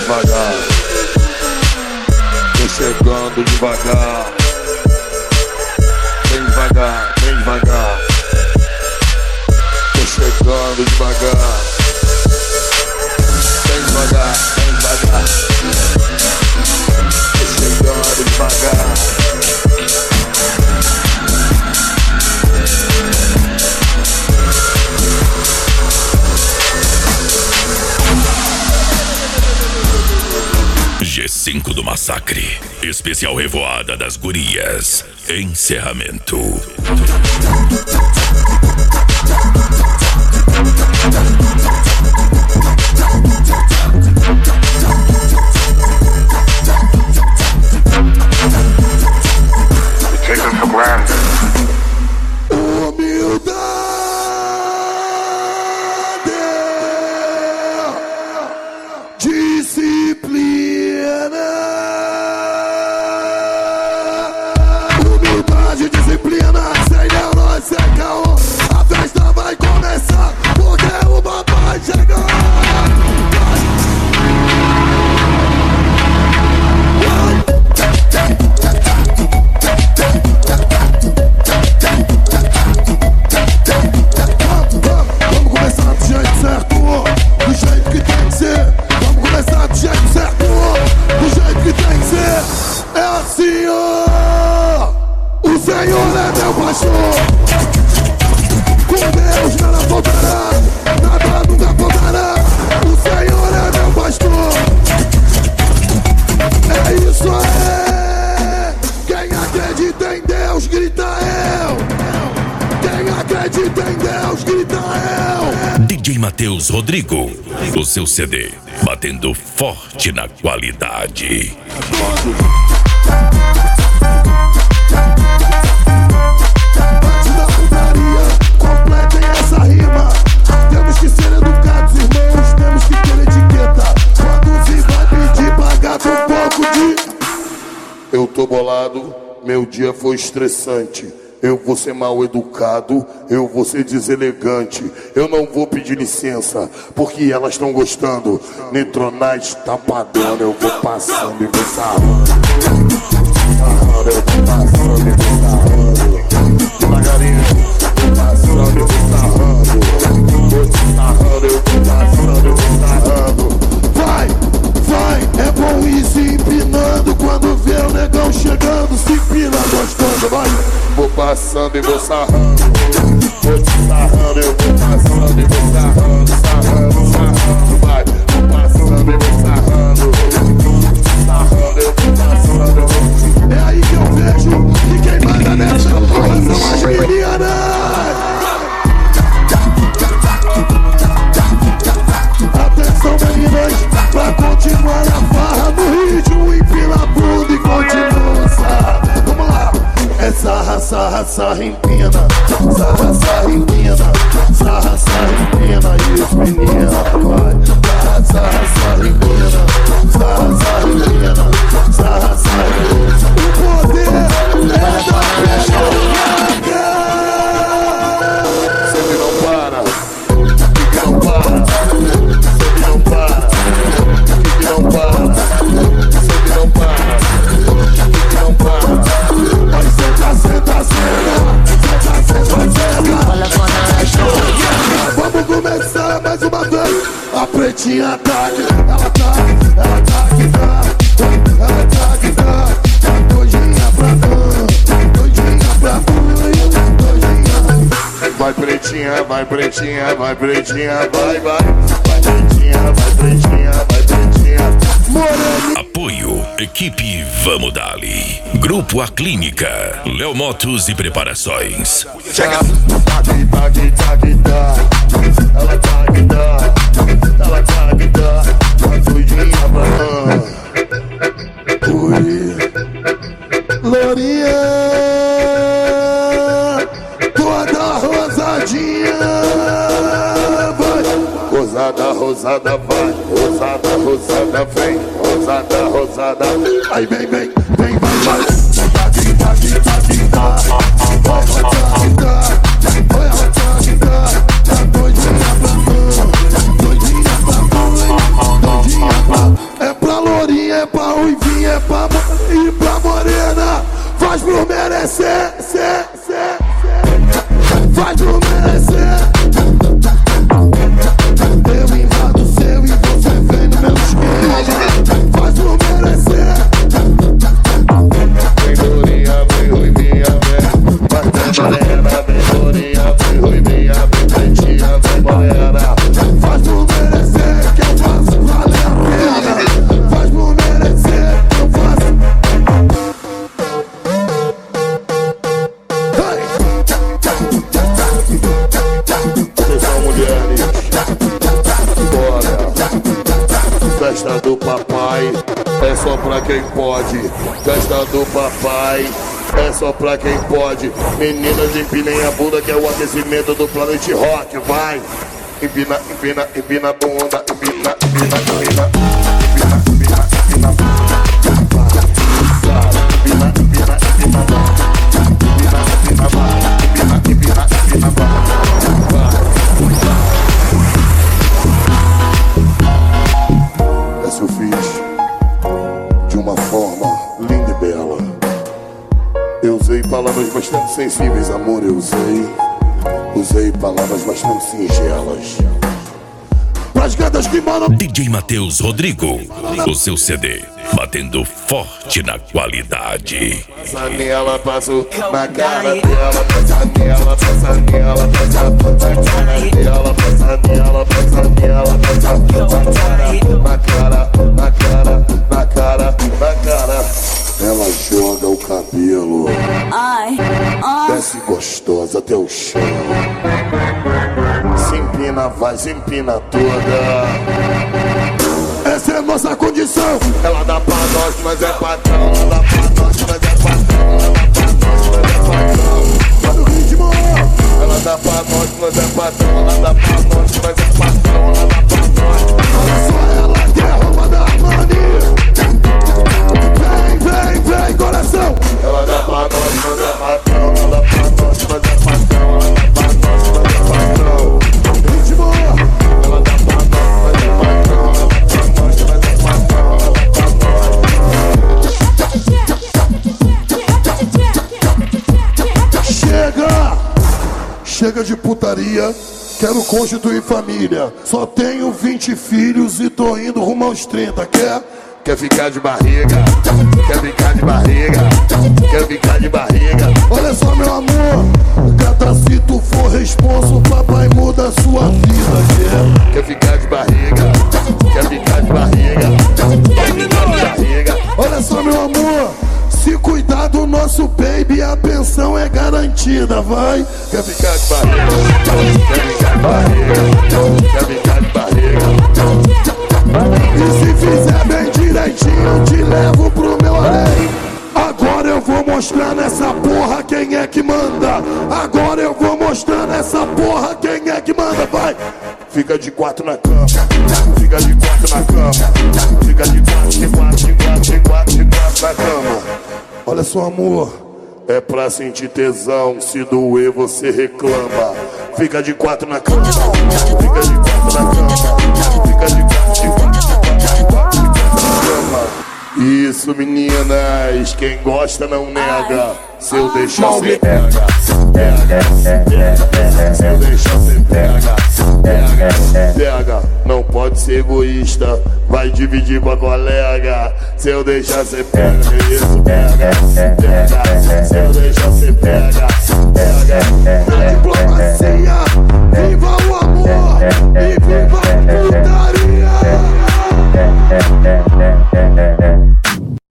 devagar. Tô chegando devagar. Bem devagar, bem devagar. Tô chegando devagar. Bem devagar, bem devagar. Tô chegando devagar. G5 do Massacre. Especial Revoada das Gurias. Encerramento. Taken for granted. DJ Matheus Rodrigo, o seu CD, batendo forte na qualidade. Bate da putaria, completem essa rima. Temos que ser educados, irmãos, temos que ter etiqueta. Quando se vai pedir, pagar com um pouco de... Eu tô bolado, meu dia foi estressante. Eu vou ser mal educado, eu vou ser deselegante. Eu não vou pedir licença, porque elas estão gostando. Nitronite tá pagando, eu vou passando e vou sarrando. Eu vou passando e vou sarrando. Devagarinho, vou passando e vou sarrando. Vou te sarrando, eu vou passando e vou sarrando. Vai, vai, é bom ir se empinando. Quando vê o negão chegando, se empina gostando, vai. Vou passando e vou sarrando. Vou te sarrando, eu vou passando e vou sarrando. Sarrando, sarrando, vai. Vou passando e vou sarrando. Sarrando, eu vou passando, eu vou... É aí que eu vejo que quem manda nessa porra são as meninas. Atenção, meninas, pra continuar a farra no ritmo, empina a bunda e continua, sabe? Vamos lá! É sarra, sarra, sarra, empina. Sarra, sarra, empina. Sarra, sarra, empina. E os meninos, vai. Sarra, sarra, sarra, empina. Sarra, sarra, empina. Sarra, sarra, empina. O poder é da peixoada. Sempre não para. Que não para. Sempre não para. Que não para. Sempre não para. Que não para. Senta, vamos começar mais uma vez. A pretinha ataque, ela tá que dá. Ela tá que dá. Doidinha pra mãe, doidinha pra mãe, doidinha. Vai pretinha, vai pretinha, vai pretinha, vai, vai. Vai pretinha, vai pretinha, vai pretinha. Morena. Apoio, equipe Vamos Dali. Grupo A Clínica, Léo Motos e Preparações. Chega. Tá que dá. Ela tá que dá. Ela tá que dá. Vai doidinha pra Oi, Lourinha, toda rosadinha, vai. Rosada, rosada, vai. Rosada, rosada, vem. Rosada, rosada. Aí vem, vem, vem, vai, vai. Tá que dá. Vai, tá que dá. Tá doidinha pra mão. Doidinha pra mão. Doidinha pra... É Festa do papai é só pra quem pode. Festa do papai é só pra quem pode. Meninas, empinem a bunda que é o aquecimento do Planet Rock. Vai! Empina, empina, empina a bunda. Empina, empina, empina. Empina, empina, empina. Empina, empina, empina. Empina, empina, empina. Essa eu fiz de uma forma linda e bela. Eu usei palavras bastante sensíveis, amor, eu usei palavras bastante singelas. Pras gatas que mandam. DJ Matheus Rodrigo, o seu CD, batendo forte na qualidade. Passa nela, passo na cara dela. Passa nela, passa nela, passa na cara dela. Passa nela, passa nela, passa na cara, na cara, na cara, na cara. Ela joga o cabelo, desce gostosa até o chão. Se empina, vai, se empina toda. Essa é a nossa condição. Ela dá pra nós, mas é patrão. Ela dá pra nós, mas é patrão. Ela dá pra nós, mas é patrão. Olha o ritmo. Ela dá pra nós, mas é patrão. Ela dá pra nós, mas é patrão. Ela dá pra nós. Olha só ela que é roupa da Armani. Vem, vem, coração. Ela dá pra nós, mas é patrão. Ela dá pra nós, mas é patrão. Ela dá pra nós, mas é patrão. Ritmo. Ela dá pra nós, mas é patrão. Ela dá pra nós, mas é patrão. Ela dá pra nós. Chega! Chega de putaria. Quero constituir família. Só tenho 20 filhos e tô indo rumo aos 30. Quer ficar de barriga? Quer ficar de barriga? Quer ficar de barriga? Olha só, meu amor, gata, se tu for responso, papai muda a sua vida. Quer ficar de barriga? Quer ficar de barriga? Quer ficar de barriga? Olha só, meu amor, se cuidar do nosso baby, a pensão é garantida, vai. Quer ficar de barriga? Quer ficar de barriga? Quer ficar de barriga? E se fizer bem direitinho, eu te levo pro meu além. Agora eu vou mostrar nessa porra quem é que manda. Agora eu vou mostrar nessa porra quem é que manda, vai. Fica de 4 na cama. Fica de 4 na cama. Fica de 4, de 4, de 4, de 4, de 4 na cama. Olha só, amor, é pra sentir tesão. Se doer você reclama. Fica de 4 na cama. Fica de 4 na cama. Fica de 4, de 4, de 4, de 4 na cama. Isso, meninas, quem gosta não nega. Se eu deixar você pega, pega. Se eu deixar você pega, pega. Não pode ser egoísta, vai dividir com a colega. Se eu deixar você pega, isso, pega. Se eu deixar você pega,